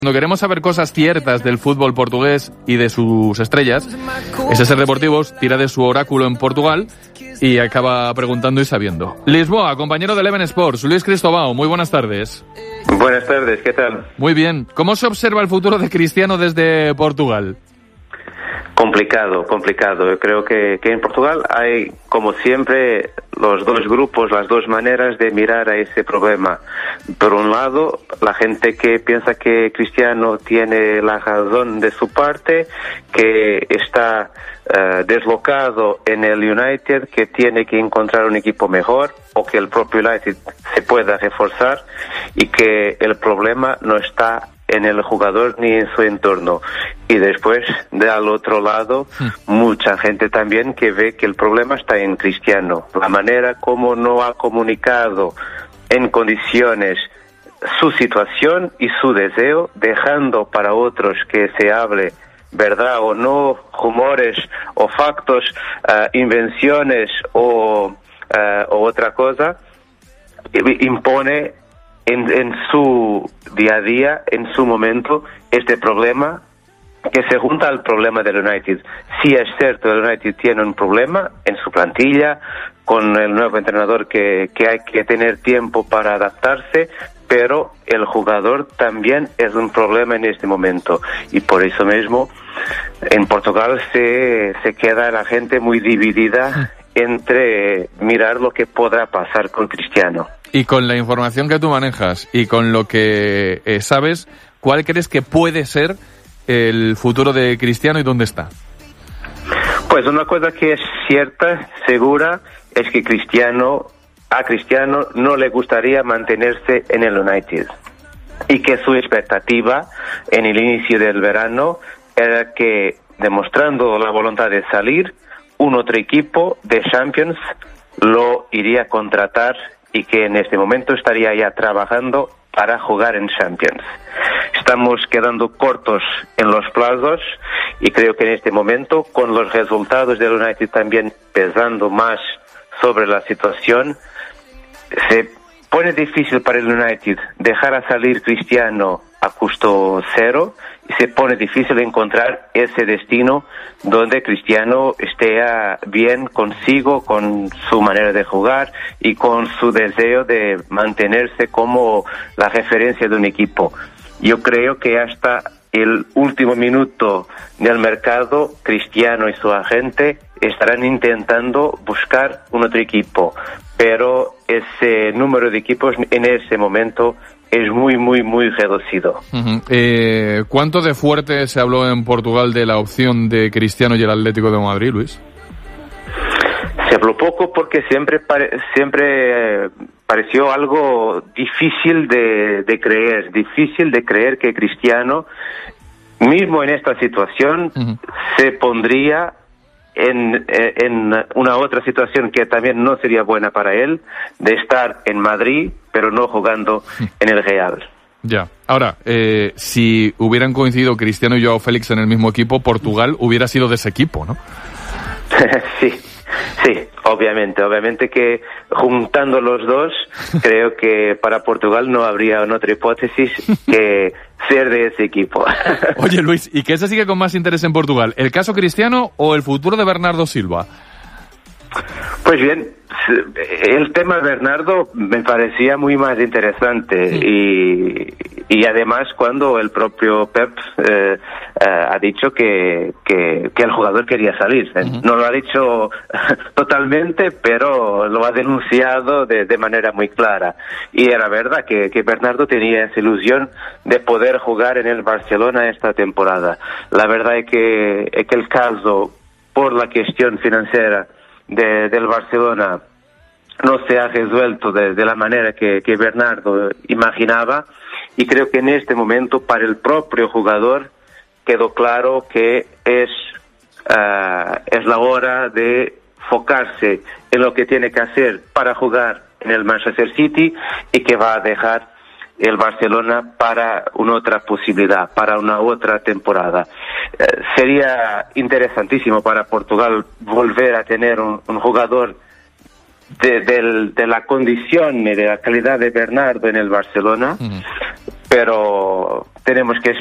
Cuando queremos saber cosas ciertas del fútbol portugués y de sus estrellas, SSR Deportivos tira de su oráculo en Portugal y acaba preguntando y sabiendo. Lisboa, compañero de Eleven Sports, Luis Cristóbal, muy buenas tardes. Buenas tardes, ¿qué tal? Muy bien. ¿Cómo se observa el futuro de Cristiano desde Portugal? Complicado. Yo creo que en Portugal hay, como siempre, los dos grupos, las dos maneras de mirar a ese problema. Por un lado, la gente que piensa que Cristiano tiene la razón de su parte, que está deslocado en el United, que tiene que encontrar un equipo mejor o que el propio United se pueda reforzar y que el problema no está en el jugador ni en su entorno. Y después, al otro lado, mucha gente también que ve que el problema está en Cristiano. La manera como no ha comunicado en condiciones su situación y su deseo, dejando para otros que se hable verdad o no, rumores o factos, invenciones o otra cosa, impone en su día a día, en su momento, este problema que se junta al problema del United. Sí es cierto, el United tiene un problema en su plantilla, con el nuevo entrenador que hay que tener tiempo para adaptarse, pero el jugador también es un problema en este momento. Y por eso mismo, en Portugal se queda la gente muy dividida entre mirar lo que podrá pasar con Cristiano. Y con la información que tú manejas y con lo que sabes, ¿cuál crees que puede ser el futuro de Cristiano y dónde está? Pues una cosa que es cierta, segura, es que a Cristiano no le gustaría mantenerse en el United y que su expectativa en el inicio del verano era que, demostrando la voluntad de salir, un otro equipo de Champions lo iría a contratar y que en este momento estaría ya trabajando para jugar en Champions. Estamos quedando cortos en los plazos y creo que en este momento, con los resultados del United también pesando más sobre la situación, se pone difícil para el United dejar a salir Cristiano a costo cero y se pone difícil encontrar ese destino donde Cristiano esté bien consigo, con su manera de jugar y con su deseo de mantenerse como la referencia de un equipo. Yo creo que hasta el último minuto del mercado, Cristiano y su agente estarán intentando buscar un otro equipo, pero ese número de equipos en ese momento es muy reducido. ¿Cuánto de fuerte se habló en Portugal de la opción de Cristiano y el Atlético de Madrid, Luis? Se habló poco porque siempre pareció algo difícil de creer que Cristiano, mismo en esta situación, se pondría en una otra situación que también no sería buena para él, de estar en Madrid pero no jugando en el Real. Ya. Ahora, si hubieran coincidido Cristiano y Joao Félix en el mismo equipo, Portugal hubiera sido de ese equipo, ¿no? Sí, obviamente que juntando los dos, creo que para Portugal no habría otra hipótesis que ser de ese equipo. Oye, Luis, ¿y qué se sigue con más interés en Portugal? ¿El caso Cristiano o el futuro de Bernardo Silva? Pues bien, el tema de Bernardo me parecía muy más interesante y además cuando el propio Pep ha dicho que el jugador quería salir. No lo ha dicho totalmente, pero lo ha denunciado de manera muy clara. Y era verdad que Bernardo tenía esa ilusión de poder jugar en el Barcelona esta temporada. La verdad es que el caso, por la cuestión financiera del Barcelona, no se ha resuelto de la manera que Bernardo imaginaba, y creo que en este momento para el propio jugador quedó claro que es la hora de enfocarse en lo que tiene que hacer para jugar en el Manchester City y que va a dejar el Barcelona para una otra posibilidad, para una otra temporada. Sería interesantísimo para Portugal volver a tener un jugador de la condición y de la calidad de Bernardo en el Barcelona, pero tenemos que